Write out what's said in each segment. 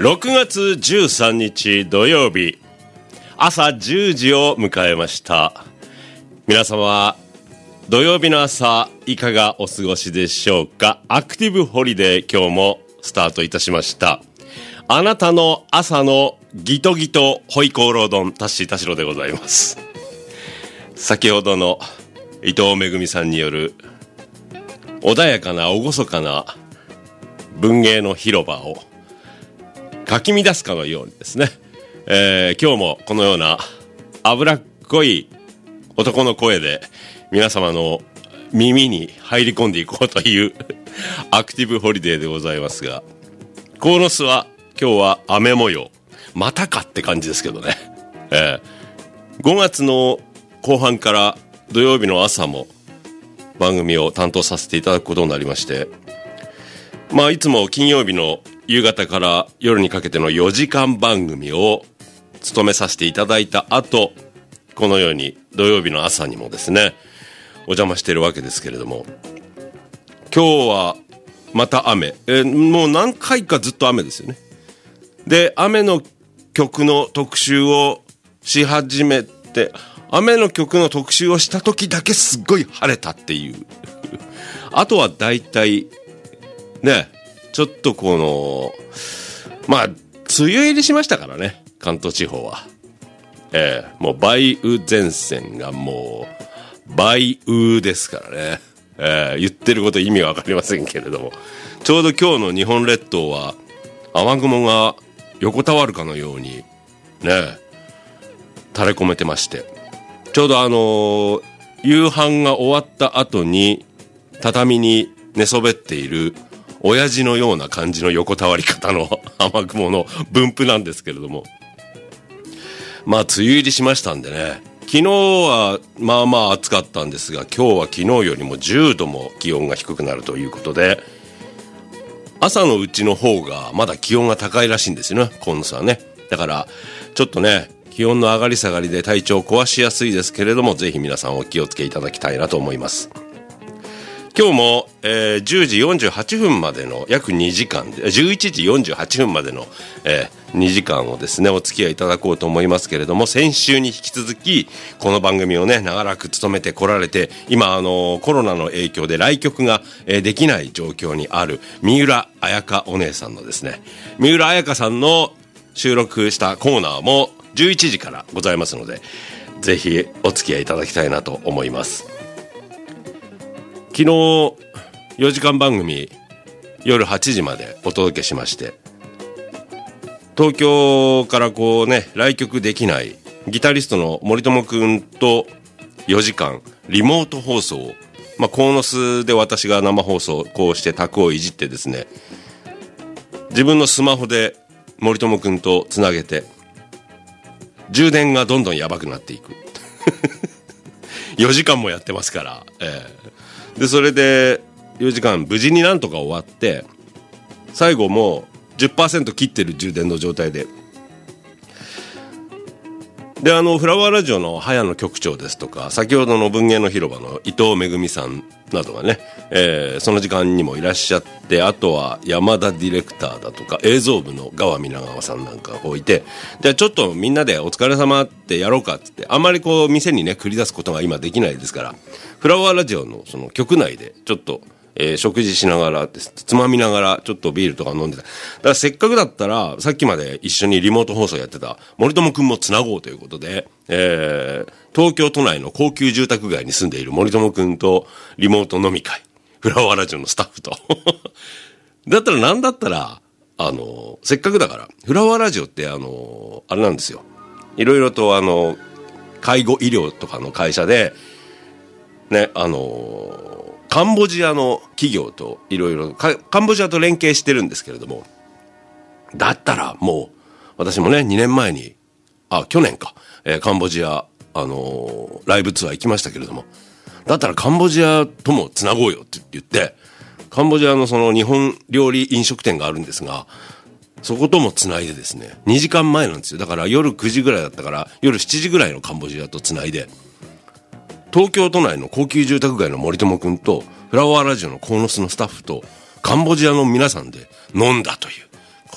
6月13日土曜日朝10時を迎えました。皆様土曜日の朝いかがお過ごしでしょうか。アクティブホリデー今日もスタートいたしました。あなたの朝のギトギトホイコーロー丼タッシー田代でございます。先ほどの伊藤めぐみさんによる穏やかな厳かな文芸の広場をかき乱すかのようにですね、今日もこのような脂っこい男の声で皆様の耳に入り込んでいこうというアクティブホリデーでございますが、鴻巣は今日は雨模様、またかって感じですけどね、5月の後半から土曜日の朝も番組を担当させていただくことになりまして、いつも金曜日の夕方から夜にかけての4時間番組を務めさせていただいた後、このように土曜日の朝にもですねお邪魔しているわけですけれども、今日はまた雨、もう何回かずっと雨ですよね。で、雨の曲の特集をし始めて、雨の曲の特集をした時だけすっごい晴れたっていうあとはだいたいね、ちょっとこの梅雨入りしましたからね、関東地方は。もう梅雨前線がもう梅雨ですからね、言ってること意味は分かりませんけれども、ちょうど今日の日本列島は雨雲が横たわるかのようにね垂れ込めてまして、ちょうど夕飯が終わった後に畳に寝そべっている親父のような感じの横たわり方の雨雲の分布なんですけれども、梅雨入りしましたんでね、昨日は暑かったんですが、今日は昨日よりも10度も気温が低くなるということで、朝のうちの方がまだ気温が高いらしいんですよね、今度はね。だからちょっとね気温の上がり下がりで体調を壊しやすいですけれども、ぜひ皆さんお気をつけいただきたいなと思います。今日も、10時48分までの約2時間で、11時48分までの、2時間をですねお付き合いいただこうと思いますけれども、先週に引き続きこの番組をね長らく務めてこられて、今コロナの影響で来局が、できない状況にある三浦彩香お姉さんのですね、三浦彩香さんの収録したコーナーも11時からございますので、ぜひお付き合いいただきたいなと思います。昨日4時間番組夜8時までお届けしまして、東京からこうね来局できないギタリストの森友くんと4時間リモート放送を、鴻巣で私が生放送こうして卓をいじってですね、自分のスマホで森友くんとつなげて充電がどんどんやばくなっていく4時間もやってますから、でそれで4時間無事になんとか終わって、最後もう 10% 切ってる充電の状態で、フラワーラジオの早野局長ですとか、先ほどの文芸の広場の伊藤めぐみさんなどがね、その時間にもいらっしゃって、あとは山田ディレクターだとか映像部の川皆川さんなんかが置いて、じゃあちょっとみんなでお疲れ様ってやろうかっつって、あんまりこう店にね繰り出すことが今できないですから、フラワーラジオのその局内でちょっと食事しながらです、つまみながらちょっとビールとか飲んでた。だからせっかくだったらさっきまで一緒にリモート放送やってた森友くんもつなごうということで、東京都内の高級住宅街に住んでいる森友くんとリモート飲み会、フラワーラジオのスタッフとだったらなんだったらせっかくだからフラワーラジオってあれなんですよ、いろいろと介護医療とかの会社でね、カンボジアの企業といろいろカンボジアと連携してるんですけれども、だったらもう私もね2年前に去年か、カンボジアライブツアー行きましたけれども、だったらカンボジアともつなごうよって言って、カンボジアのその日本料理飲食店があるんですが、そこともつないでですね、2時間前なんですよ。だから夜9時ぐらいだったから夜7時ぐらいのカンボジアとつないで、東京都内の高級住宅街の森友くんとフラワーラジオの鴻巣のスタッフとカンボジアの皆さんで飲んだという、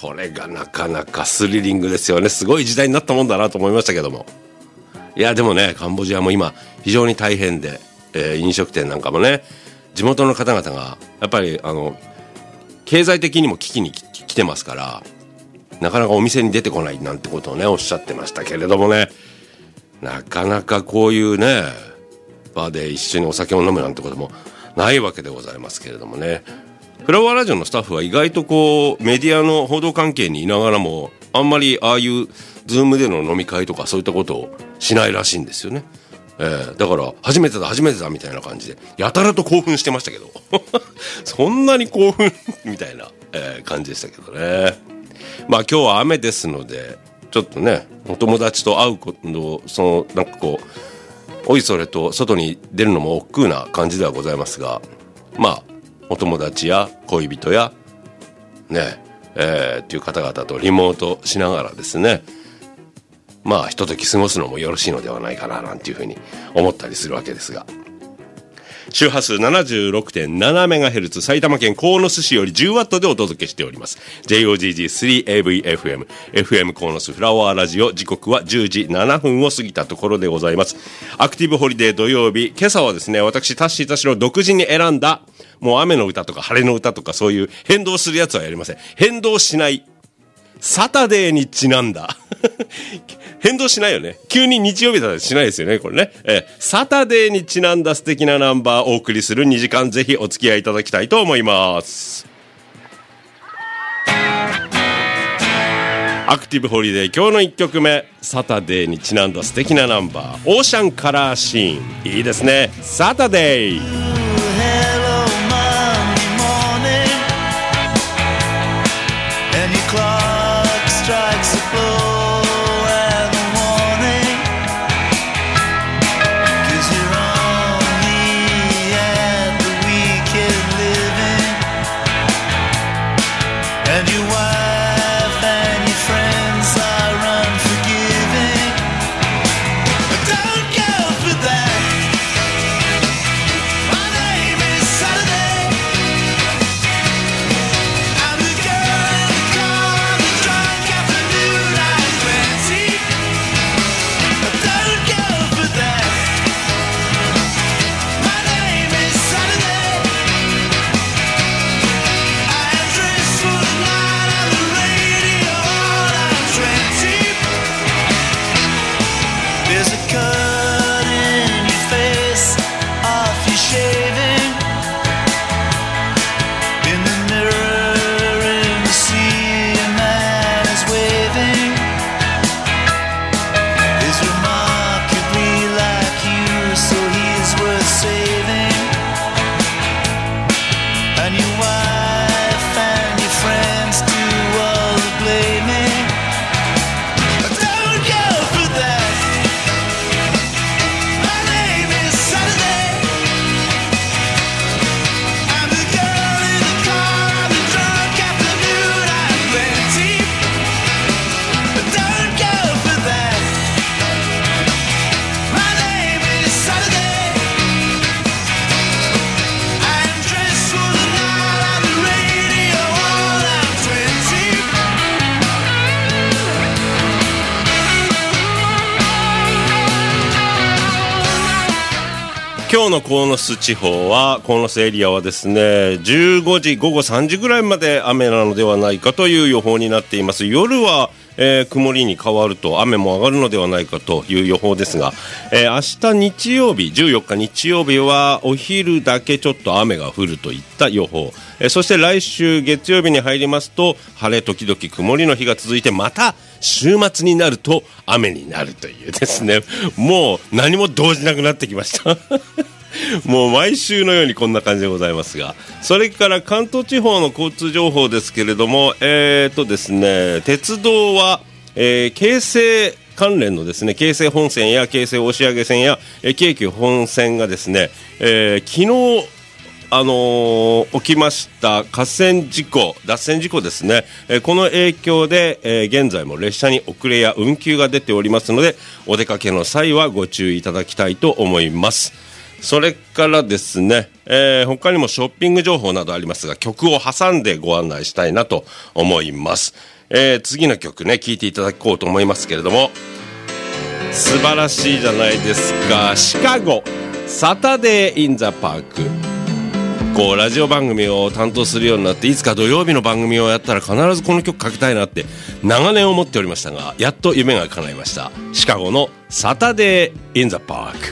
これがなかなかスリリングですよね。すごい時代になったもんだなと思いましたけども、いやでもね、カンボジアも今非常に大変で、飲食店なんかもね、地元の方々がやっぱり経済的にも危機に来てますから、なかなかお店に出てこないなんてことをねおっしゃってましたけれどもね、なかなかこういうねバーで一緒にお酒を飲むなんてこともないわけでございますけれどもね、フラワーラジオのスタッフは意外とこうメディアの報道関係にいながらもあんまりああいうズームでの飲み会とかそういったことをしないらしいんですよね。だから初めてだみたいな感じでやたらと興奮してましたけどそんなに興奮みたいな、感じでしたけどね。まあ今日は雨ですのでちょっとねお友達と会うことなんかこうおいそれと外に出るのも億劫な感じではございますが、まあお友達や恋人やねっていう方々とリモートしながらですね、まあひととき過ごすのもよろしいのではないかななんていうふうに思ったりするわけですが、周波数 76.7MHz 埼玉県鴻巣市より 10W でお届けしております JOGG3AVFM FM 鴻巣フラワーラジオ、時刻は10時7分を過ぎたところでございます。アクティブホリデー土曜日、今朝はですね、私タッシーたちの独自に選んだもう雨の歌とか晴れの歌とかそういう変動するやつはやりません。変動しないサタデーにちなんだ変動しないよね。急に日曜日だとしないですよねこれね。サタデーにちなんだ素敵なナンバーをお送りする2時間、ぜひお付き合いいただきたいと思います。アクティブホリデー今日の1曲目、サタデーにちなんだ素敵なナンバー、オーシャンカラーシーン、いいですね。サタデー今日の鴻巣地方は、鴻巣エリアはですね、15時午後3時ぐらいまで雨なのではないかという予報になっています。夜は、曇りに変わると雨も上がるのではないかという予報ですが、明日日曜日14日日曜日はお昼だけちょっと雨が降るといった予報、そして来週月曜日に入りますと晴れ時々曇りの日が続いて、また週末になると雨になるというですね、もう何も動じなくなってきましたもう毎週のようにこんな感じでございますが、それから関東地方の交通情報ですけれども、ですね、鉄道は、京成関連のですね、京成本線や京成押上線や、京急本線がですね、昨日起きました脱線事故ですね、この影響で、現在も列車に遅れや運休が出ておりますので、お出かけの際はご注意いただきたいと思います。それからですね、他にもショッピング情報などありますが、曲を挟んでご案内したいなと思います。 次の曲ね聴いていただこうと思いますけれども、素晴らしいじゃないですか。シカゴサタデーインザパーク。こうラジオ番組を担当するようになって、いつか土曜日の番組をやったら必ずこの曲かけたいなって長年思っておりましたが、やっと夢が叶いました。シカゴのサタデーインザパーク。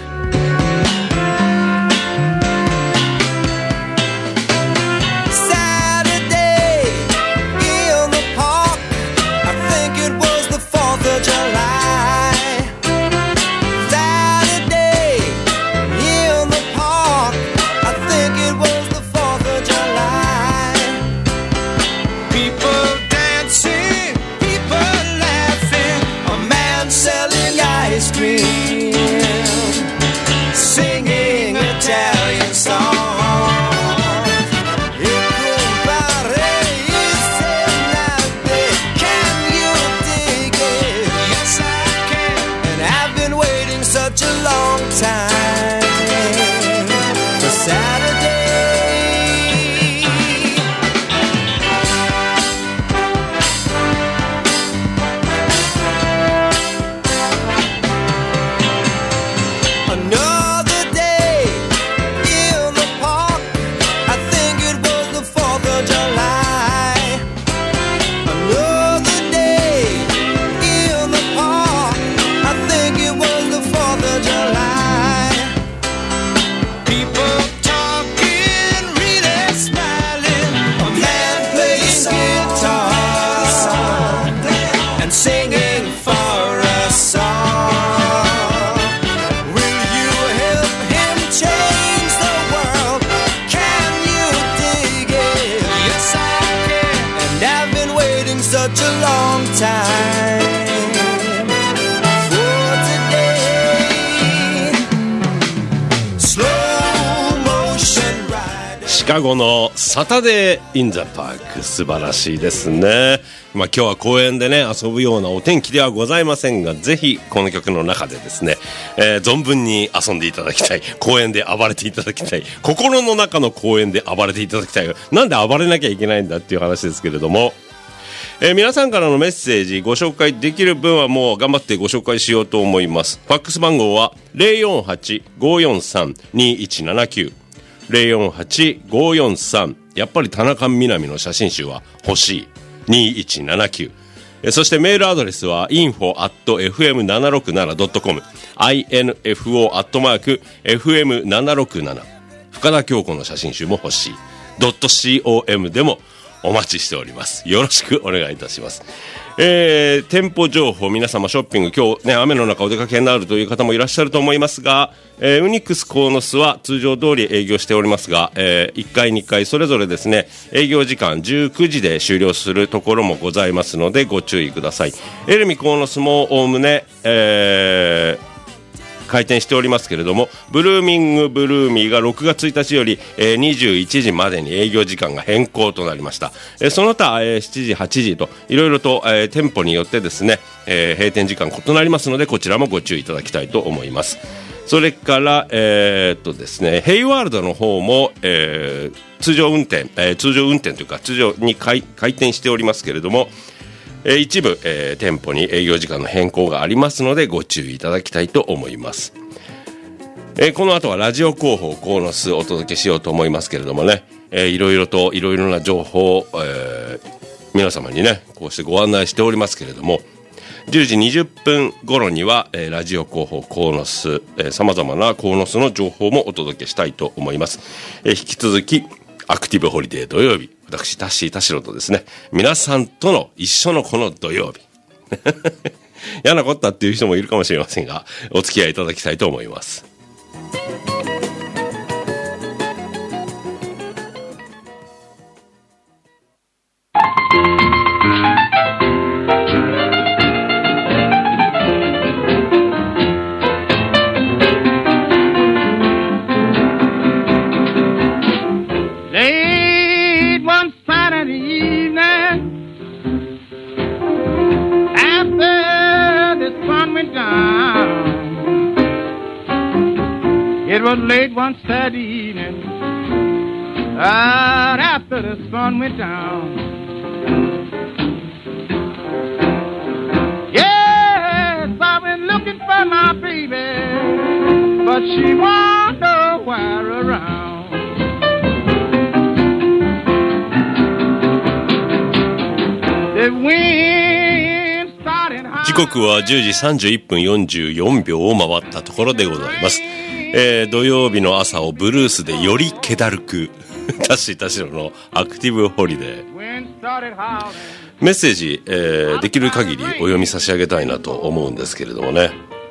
シカゴのサタデーインザパーク、素晴らしいですね。今日は公園でね遊ぶようなお天気ではございませんが、ぜひこの曲の中でですね、存分に遊んでいただきたい、公園で暴れていただきたい、心の中の公園で暴れていただきたい。なんで暴れなきゃいけないんだっていう話ですけれども、皆さんからのメッセージご紹介できる分はもう頑張ってご紹介しようと思います。ファックス番号は 048-543-2179 048-543、やっぱり田中みな実の写真集は欲しい2179。そしてメールアドレスは info@fm767.com info@fm767。 深田恭子の写真集も欲しい .com でもお待ちしております。よろしくお願いいたします。店舗情報、皆様ショッピング、今日ね雨の中お出かけになるという方もいらっしゃると思いますが、ウニックス鴻巣は通常通り営業しておりますが、1回2回それぞれですね、営業時間19時で終了するところもございますのでご注意ください。エルミ鴻巣もおおむね、開店しておりますけれども、ブルーミングブルーミーが6月1日より、21時までに営業時間が変更となりました。その他、7時8時といろいろと、店舗によってですね、閉店時間異なりますので、こちらもご注意いただきたいと思います。それからですね、ヘイワールドの方も、通常運転というか通常に開店しておりますけれども、一部、店舗に営業時間の変更がありますのでご注意いただきたいと思います。この後はラジオ広報鴻巣をお届けしようと思いますけれどもね、いろいろな情報を、皆様にねこうしてご案内しておりますけれども、10時20分頃には、ラジオ広報鴻巣、さまざまな鴻巣の情報もお届けしたいと思います。引き続きアクティブホリデー土曜日、私タッシー田代とですね、皆さんとの一緒のこの土曜日嫌なこったっていう人もいるかもしれませんが、お付き合いいただきたいと思います。 It was late one Saturday evening, right after the sun went down. but she won't nowhere around. The wind started high. 時刻は10時31分44秒を回ったところでございます。土曜日の朝をブルースでより気だるくタッシー田代のアクティブホリデー。メッセージ、できる限りお読み差し上げたいなと思うんですけれどもね、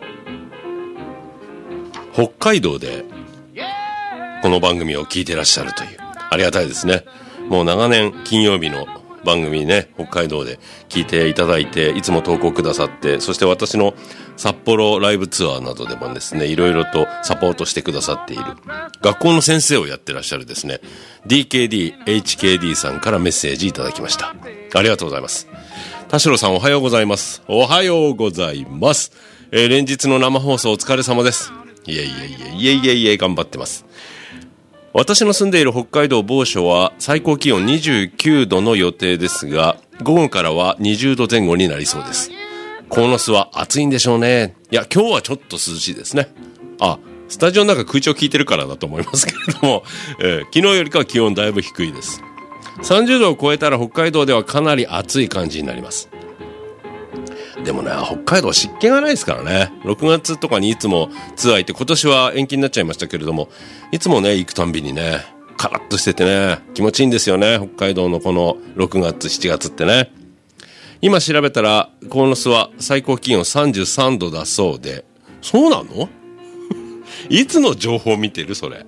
北海道でこの番組を聞いてらっしゃるという、ありがたいですね。もう長年金曜日の番組ね、北海道で聞いていただいて、いつも投稿くださって、そして私の札幌ライブツアーなどでもですね、いろいろとサポートしてくださっている学校の先生をやってらっしゃるですね、 DKD、HKD さんからメッセージいただきました。ありがとうございます。田代さん、おはようございます。おはようございます。連日の生放送お疲れ様です。いえ頑張ってます。私の住んでいる北海道某所は最高気温29度の予定ですが、午後からは20度前後になりそうです。鴻巣は暑いんでしょうね。いや、今日はちょっと涼しいですね。スタジオの中空調効いてるからだと思いますけれども、昨日よりかは気温だいぶ低いです。30度を超えたら北海道ではかなり暑い感じになります。でもね、北海道湿気がないですからね。6月とかにいつもツアー行って、今年は延期になっちゃいましたけれども、いつもね、行くたんびにね、カラッとしててね、気持ちいいんですよね、北海道のこの6月7月ってね。今調べたら鴻巣は最高気温33度だそうで。そうなの？いつの情報見てるそれ。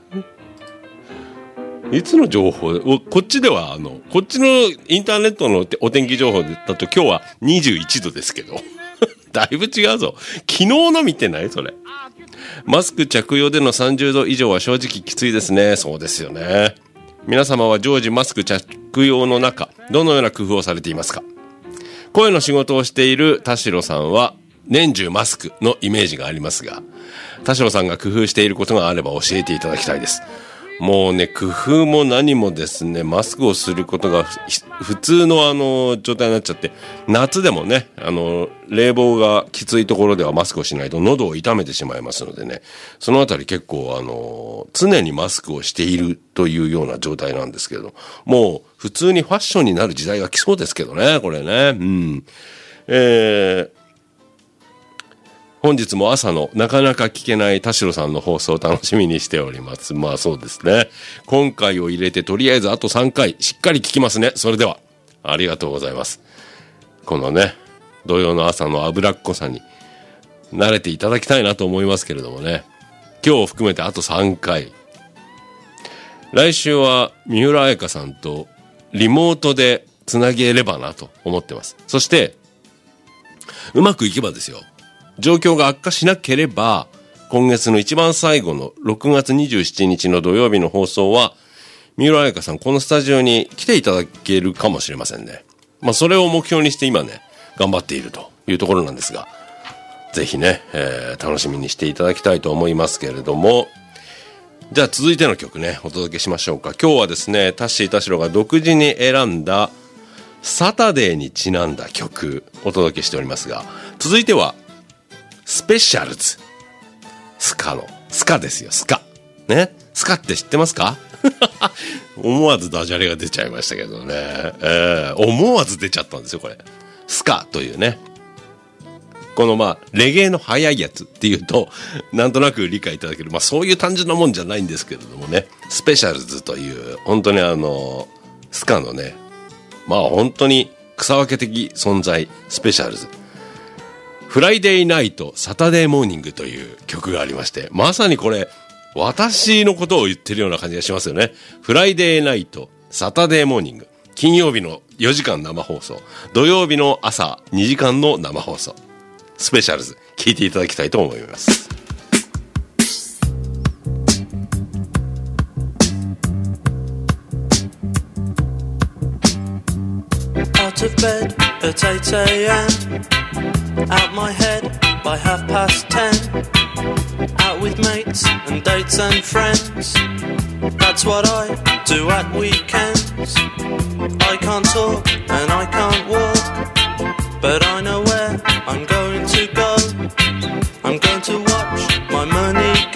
いつの情報？こっちではこっちのインターネットのお天気情報だと今日は21度ですけどだいぶ違うぞ。昨日の見てないそれ。マスク着用での30度以上は正直きついですね。そうですよね。皆様は常時マスク着用の中、どのような工夫をされていますか？声の仕事をしている田代さんは年中マスクのイメージがありますが、田代さんが工夫していることがあれば教えていただきたいです。もうね、工夫も何もですね、マスクをすることが普通の状態になっちゃって、夏でもね、冷房がきついところではマスクをしないと喉を痛めてしまいますのでね、そのあたり結構常にマスクをしているというような状態なんですけど、もう普通にファッションになる時代が来そうですけどね、これね。本日も朝のなかなか聞けない田代さんの放送を楽しみにしております。まあそうですね。今回を入れてとりあえずあと3回しっかり聞きますね。それではありがとうございます。このね、土曜の朝の脂っこさに慣れていただきたいなと思いますけれどもね。今日含めてあと3回。来週は三浦彩香さんとリモートでつなげればなと思ってます。そしてうまくいけばですよ、状況が悪化しなければ、今月の一番最後の6月27日の土曜日の放送は、三浦彩香さん、このスタジオに来ていただけるかもしれませんね。まあ、それを目標にして今ね、頑張っているというところなんですが、ぜひね、楽しみにしていただきたいと思いますけれども、じゃあ続いての曲ね、お届けしましょうか。今日はですね、タッシー田代が独自に選んだ、サタデーにちなんだ曲、お届けしておりますが、続いては、スペシャルズ。スカですよ、スカ。ね。スカって知ってますか？思わずダジャレが出ちゃいましたけどね。思わず出ちゃったんですよ、これ。スカというね。このレゲエの速いやつっていうと、なんとなく理解いただける。そういう単純なもんじゃないんですけれどもね。スペシャルズという、本当にスカのね、本当に草分け的存在、スペシャルズ。フライデーナイトサタデーモーニングという曲がありまして、まさにこれ私のことを言ってるような感じがしますよね。フライデーナイトサタデーモーニング、金曜日の4時間生放送、土曜日の朝2時間の生放送、スペシャルズ聞いていただきたいと思います。 Out of bed at 8 a.m. Out my head by 10:30. Out with mates and dates and friends. That's what I do at weekends. I can't talk and I can't walk, but I know where I'm going to go. I'm going to watch my money go.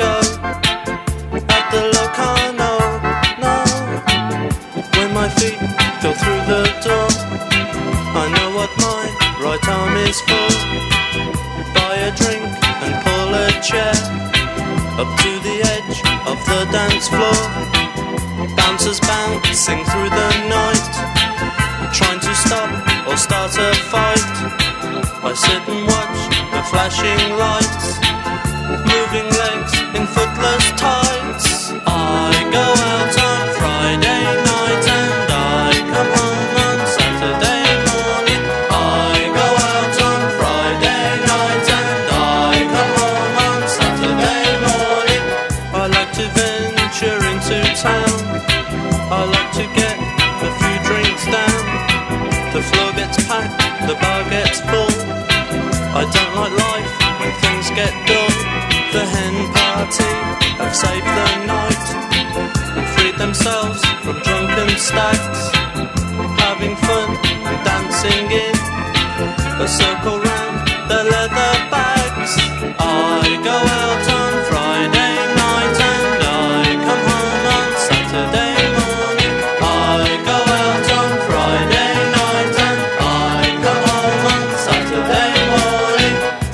feet go through the door. I know what my right arm is for. Buy a drink and pull a chair up to the edge of the dance floor. Bouncers bouncing through the night, trying to stop or start a fight. I sit and watch the flashing lights, moving legs in footless tights. I go out on Friday night and I come home on Saturday morning. I go out on Friday night and I come home on Saturday morning. I like to venture into town, I like to get a few drinks down. The floor gets packed, the bar gets full. I don't like life when things get dull. The hen party have saved the night and freed themselves from drunken stags, having fun and dancing in a circle round the leather bags. I go out on Friday night and I come home on Saturday morning. I go out on Friday night and I come home on Saturday morning.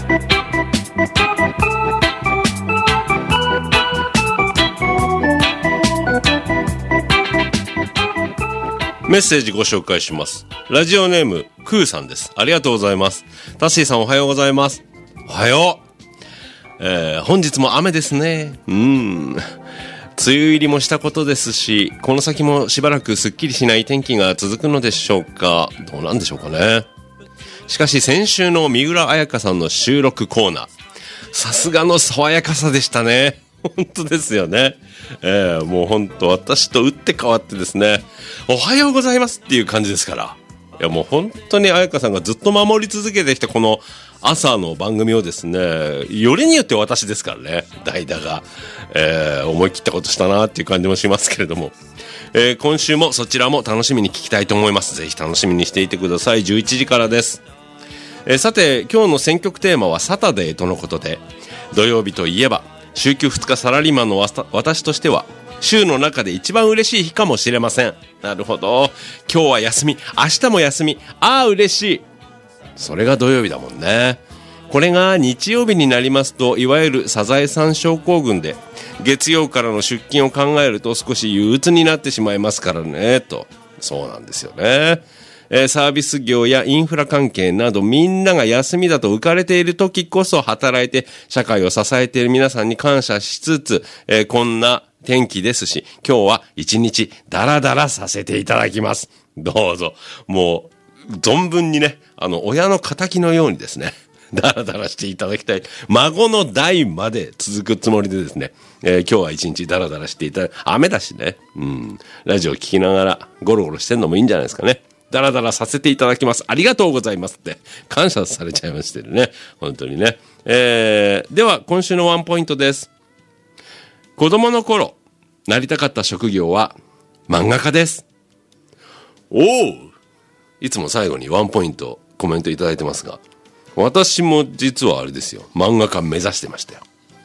メッセージご紹介します。ラジオネームクーさんです。ありがとうございます。タッシーさんおはようございます。おはよう。本日も雨ですね。梅雨入りもしたことですし、この先もしばらくすっきりしない天気が続くのでしょうか。どうなんでしょうかね。しかし先週の三浦彩香さんの収録コーナー、さすがの爽やかさでしたね。本当ですよね。もう本当私と打って変わってですね、おはようございますっていう感じですから。いやもう本当に彩香さんがずっと守り続けてきたこの朝の番組をですね、よりによって私ですからね、代打が、思い切ったことしたなっていう感じもしますけれども、今週もそちらも楽しみに聞きたいと思います。ぜひ楽しみにしていてください。11時からです。さて今日の選曲テーマはサタデーとのことで、土曜日といえば週休2日サラリーマンの私としては週の中で一番嬉しい日かもしれません。なるほど。今日は休み、明日も休み。ああ嬉しい。それが土曜日だもんね。これが日曜日になりますと、いわゆるサザエさん症候群で、月曜からの出勤を考えると少し憂鬱になってしまいますからねと。そうなんですよね。サービス業やインフラ関係などみんなが休みだと浮かれている時こそ働いて社会を支えている皆さんに感謝しつつ、こんな天気ですし、今日は一日ダラダラさせていただきます。どうぞ。もう存分にね、親の仇のようにですね、ダラダラしていただきたい。孫の代まで続くつもりでですね、今日は一日ダラダラしていただき、雨だしね、ラジオ聞きながらゴロゴロしてんのもいいんじゃないですかね。ダラダラさせていただきます。ありがとうございますって感謝されちゃいましてね。本当にね。では今週のワンポイントです。子供の頃なりたかった職業は漫画家です。おお。いつも最後にワンポイントコメントいただいてますが、私も実はあれですよ。漫画家目指してましたよ。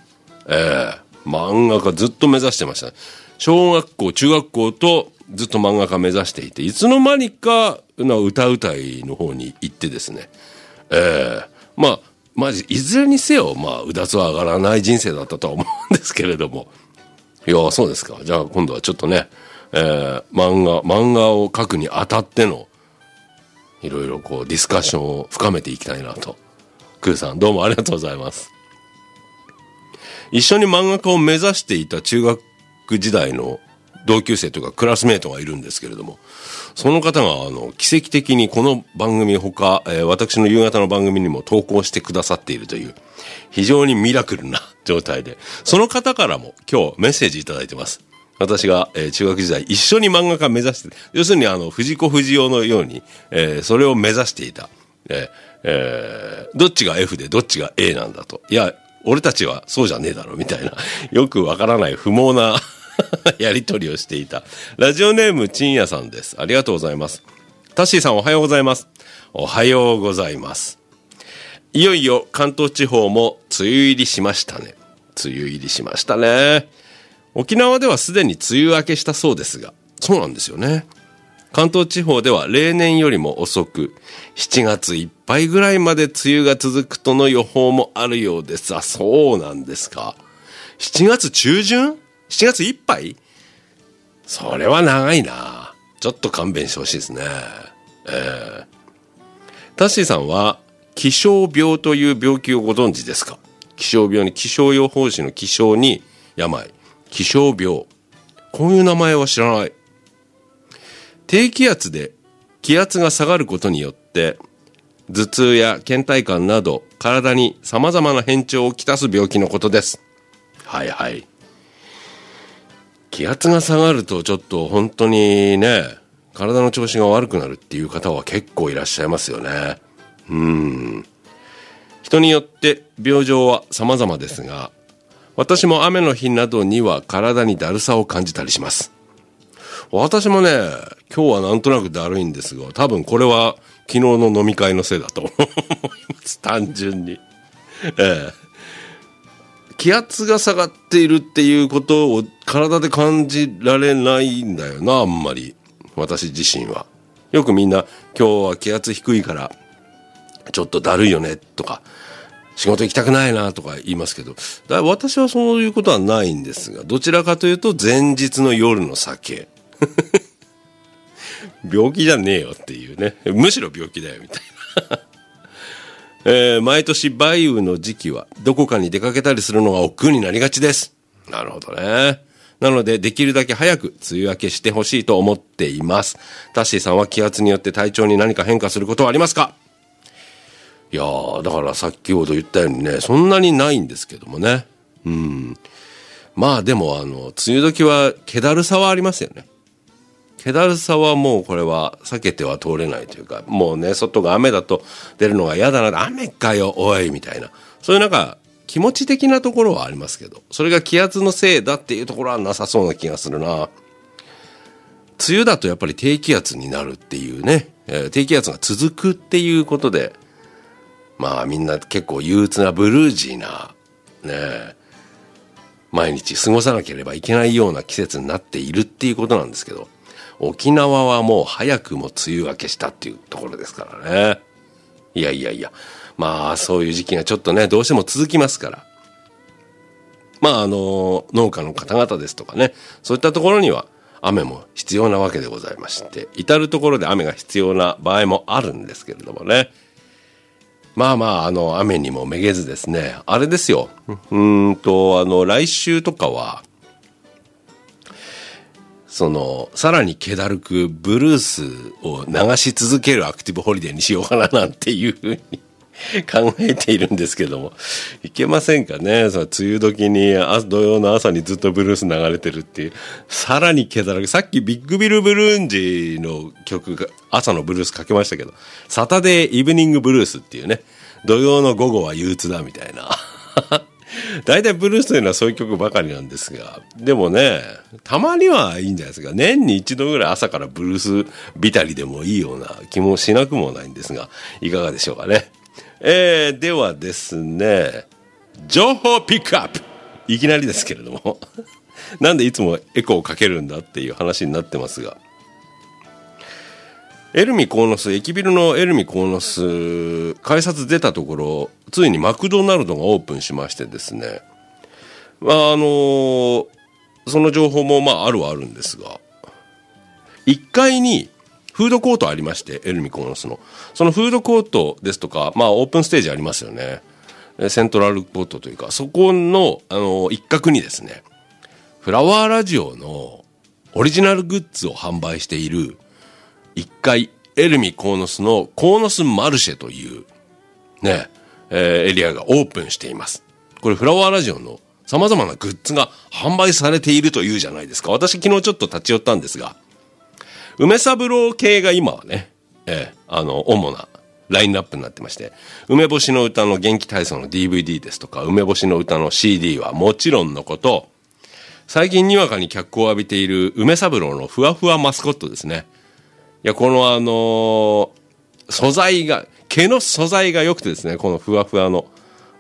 漫画家ずっと目指してました。小学校、中学校とずっと漫画家目指していて、いつの間にか歌うたいの方に行ってですね、まあいずれにせようだつは上がらない人生だったとは思うんですけれども、いやそうですか。じゃあ今度はちょっとね、漫画を描くにあたってのいろいろこうディスカッションを深めていきたいなと。クーさんどうもありがとうございます。一緒に漫画家を目指していた中学時代の同級生というかクラスメートがいるんですけれども、その方が奇跡的にこの番組他、私の夕方の番組にも投稿してくださっているという非常にミラクルな状態で、その方からも今日メッセージいただいてます。私が、中学時代一緒に漫画家目指して、要するに藤子不二雄のように、それを目指していた、どっちが F でどっちが A なんだと、いや俺たちはそうじゃねえだろみたいな、よくわからない不毛なやり取りをしていたラジオネームちんやさんです。ありがとうございます。タッシーさんおはようございます。おはようございます。いよいよ関東地方も梅雨入りしましたね。梅雨入りしましたね。沖縄ではすでに梅雨明けしたそうですが、そうなんですよね。 関東地方では例年よりも遅く、7月いっぱいぐらいまで梅雨が続くとの予報もあるようです。あ、そうなんですか。7月中旬 ?7 月いっぱい？それは長いな。ちょっと勘弁してほしいですね。タッシーさんは気象病という病気をご存知ですか？気象病に気象予報士の気象に病、気象病。こういう名前は知らない。低気圧で気圧が下がることによって頭痛や倦怠感など体に様々な変調をきたす病気のことです。はいはい。気圧が下がるとちょっと本当にね、体の調子が悪くなるっていう方は結構いらっしゃいますよね。人によって病状は様々ですが、私も雨の日などには体にだるさを感じたりします。私もね、今日はなんとなくだるいんですが、多分これは昨日の飲み会のせいだと思います。単純に。気圧が下がっているっていうことを体で感じられないんだよな、あんまり。私自身は。よくみんな、今日は気圧低いから、ちょっとだるいよね、とか、仕事行きたくないな、とか言いますけど、私はそういうことはないんですが、どちらかというと前日の夜の酒。病気じゃねえよっていうね。むしろ病気だよみたいな、毎年梅雨の時期はどこかに出かけたりするのが億劫になりがちです。なるほどね。なのでできるだけ早く梅雨明けしてほしいと思っています。タッシーさんは気圧によって体調に何か変化することはありますか？いやー、だからさっきほど言ったようにね、そんなにないんですけどもね。まあでも梅雨時は気だるさはありますよね。気だるさはもうこれは避けては通れないというか、もうね、外が雨だと出るのが嫌だな、雨かよ、おい、みたいな。そういうなんか、気持ち的なところはありますけど、それが気圧のせいだっていうところはなさそうな気がするな。梅雨だとやっぱり低気圧になるっていうね、低気圧が続くっていうことで、まあみんな結構憂鬱なブルージーな、ね、毎日過ごさなければいけないような季節になっているっていうことなんですけど、沖縄はもう早くも梅雨明けしたっていうところですからね。いや、まあそういう時期がちょっとね、どうしても続きますから。まあ農家の方々ですとかね、そういったところには雨も必要なわけでございまして、至るところで雨が必要な場合もあるんですけれどもね。まあ雨にもめげずですね、あれですよ。来週とかは、さらに気だるくブルースを流し続けるアクティブホリデーにしようかななんていうふうに考えているんですけども、いけませんかね。梅雨時に土曜の朝にずっとブルース流れてるっていう、さらに気だるく、さっきビッグビルブルーンジの曲が、朝のブルースかけましたけど、サタデーイブニングブルースっていうね、土曜の午後は憂鬱だみたいな。大体ブルースというのはそういう曲ばかりなんですが、でもね、たまにはいいんじゃないですか。年に一度ぐらい朝からブルースびたりでもいいような気もしなくもないんですが、いかがでしょうかね。ではですね、情報ピックアップ、いきなりですけれどもなんでいつもエコーをかけるんだっていう話になってますが、エルミ鴻巣、駅ビルのエルミ鴻巣、改札出たところ、ついにマクドナルドがオープンしましてですね、その情報もあるはあるんですが、1階にフードコートありまして、エルミ鴻巣の。そのフードコートですとか、オープンステージありますよね。セントラルコートというか、そこの、一角にですね、フラワーラジオのオリジナルグッズを販売している、1階、エルミ鴻巣の鴻巣マルシェというね、エリアがオープンしています。これフラワーラジオの様々なグッズが販売されているというじゃないですか。私昨日ちょっと立ち寄ったんですが、梅三郎系が今はね、主なラインナップになってまして、梅干しの歌の元気体操の DVD ですとか、梅干しの歌の CD はもちろんのこと、最近にわかに脚光を浴びている梅三郎のふわふわマスコットですね。いや、この素材が、毛の素材が良くてですね、このふわふわの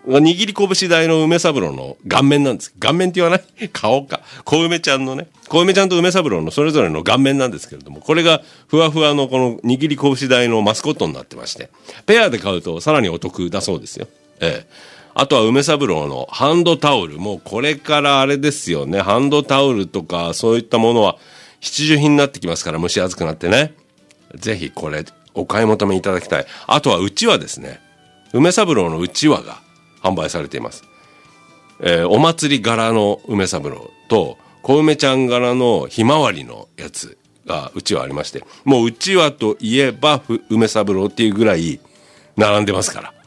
握り拳大の梅三郎の顔面なんです。顔面って言わない顔か。小梅ちゃんのね。小梅ちゃんと梅三郎のそれぞれの顔面なんですけれども、これがふわふわのこの握り拳大のマスコットになってまして、ペアで買うとさらにお得だそうですよ。あとは梅三郎のハンドタオル。もうこれからあれですよね。ハンドタオルとかそういったものは必需品になってきますから、蒸し暑くなってね。ぜひこれお買い求めいただきたい。あとはうちわですね。梅三郎のうちわが販売されています。お祭り柄の梅三郎と小梅ちゃん柄のひまわりのやつがうちわありまして、もううちわといえば梅三郎っていうぐらい並んでますから、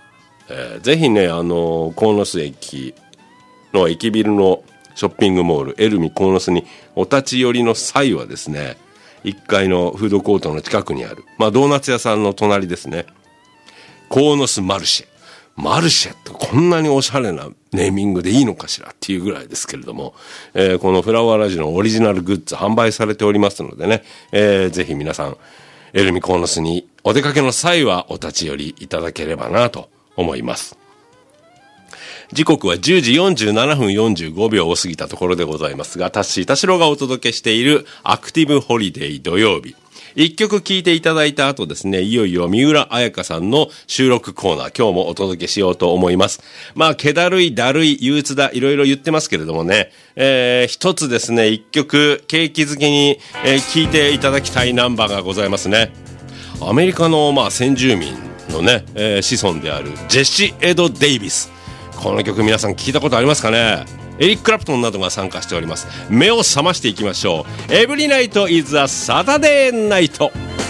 ぜひね、鴻巣駅の駅ビルのショッピングモールエルミ鴻巣にお立ち寄りの際はですね、1階のフードコートの近くにある、ドーナツ屋さんの隣ですね、鴻巣マルシェ。マルシェってこんなにおしゃれなネーミングでいいのかしらっていうぐらいですけれども、このフラワーラジオのオリジナルグッズ販売されておりますのでね、ぜひ皆さんエルミ鴻巣にお出かけの際はお立ち寄りいただければなと思います。時刻は10時47分45秒を過ぎたところでございますが、タッシー田代がお届けしているアクティブホリデー土曜日。一曲聴いていただいた後ですね、いよいよ三浦彩香さんの収録コーナー、今日もお届けしようと思います。気だるい、だるい、憂鬱だ、いろいろ言ってますけれどもね、一つですね、一曲、景気づけに、聴いていただきたいナンバーがございますね。アメリカの、先住民のね、子孫であるジェシー・エド・デイビス。この曲皆さん聞いたことありますかね。エリック・クラプトンなどが参加しております。目を覚ましていきましょう。エブリナイト is a Saturday night。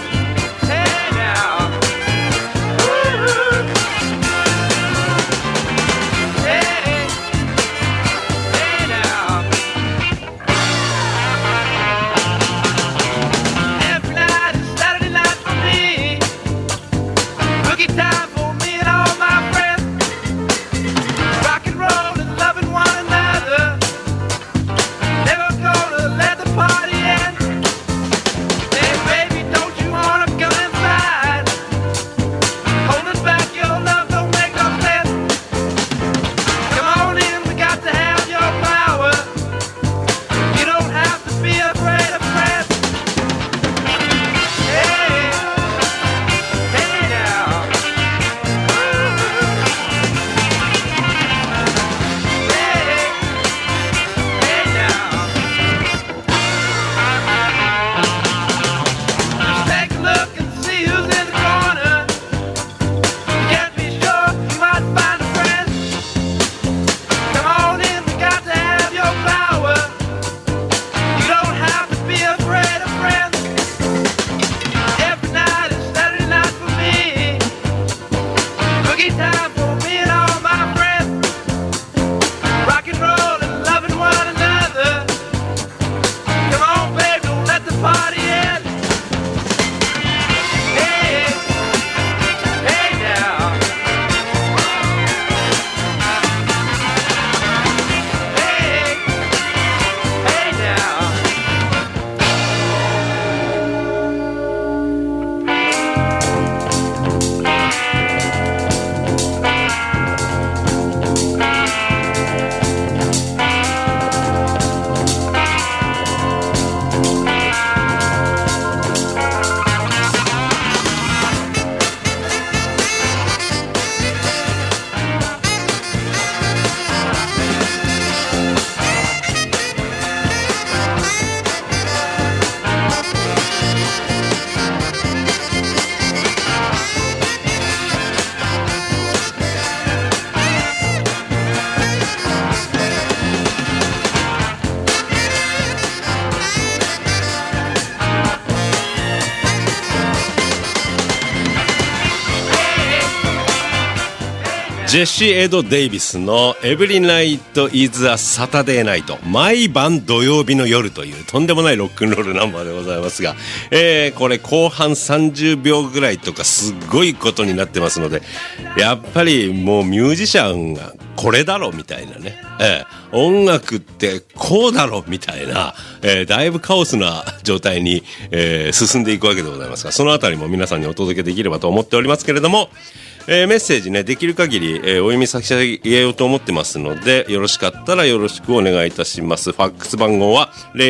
ジェシー・エド・デイビスのエブリナイト・イズ・ア・サタデー・ナイト、毎晩土曜日の夜というとんでもないロックンロールナンバーでございますが、これ後半30秒ぐらいとかすごいことになってますので、やっぱりもうミュージシャンがこれだろみたいなね、音楽ってこうだろみたいな、だいぶカオスな状態に、進んでいくわけでございますが、そのあたりも皆さんにお届けできればと思っておりますけれども、 メッセージね、できる限り、お読み差し上げようと思ってますので、よろしかったらよろしくお願いいたします。ファックス番号は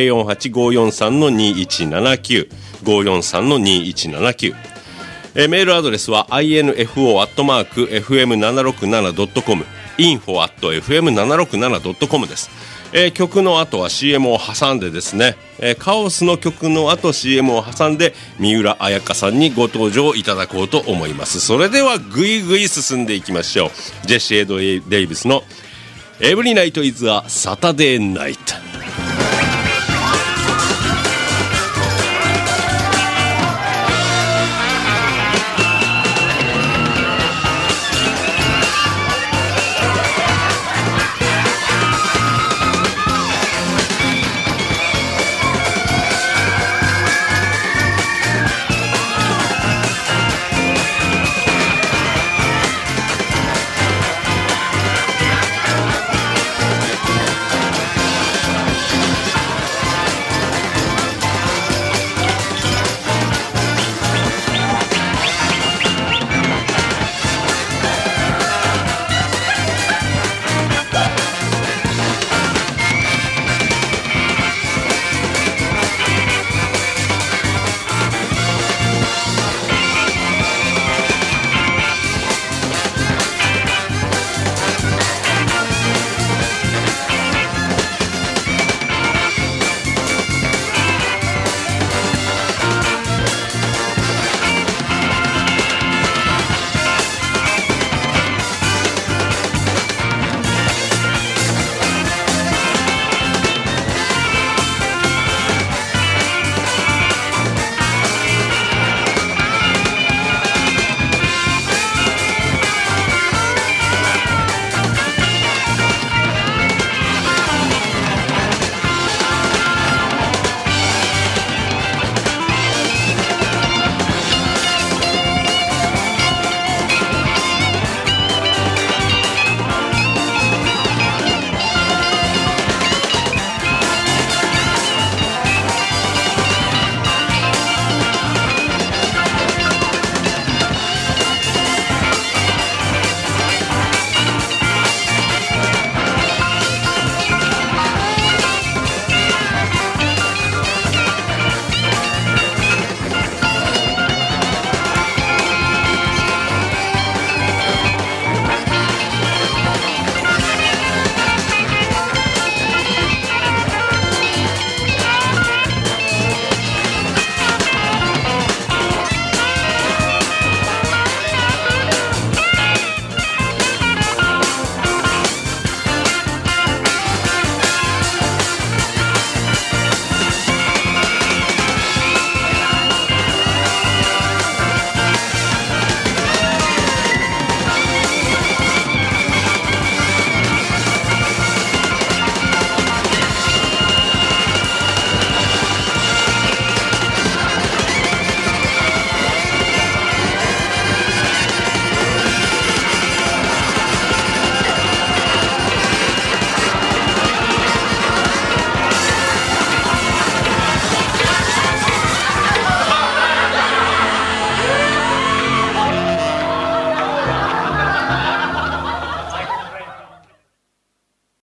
048-543-2179 543-2179、メールアドレスは info@fm767.com info@fm767.com です。曲の後は CM を挟んでですね、カオスの曲の後 CM を挟んで三浦彩香さんにご登場いただこうと思います。それではぐいぐい進んでいきましょう。ジェシー・エド・デイビスのエブリナイト・イズ・ア・サタデー・ナイト。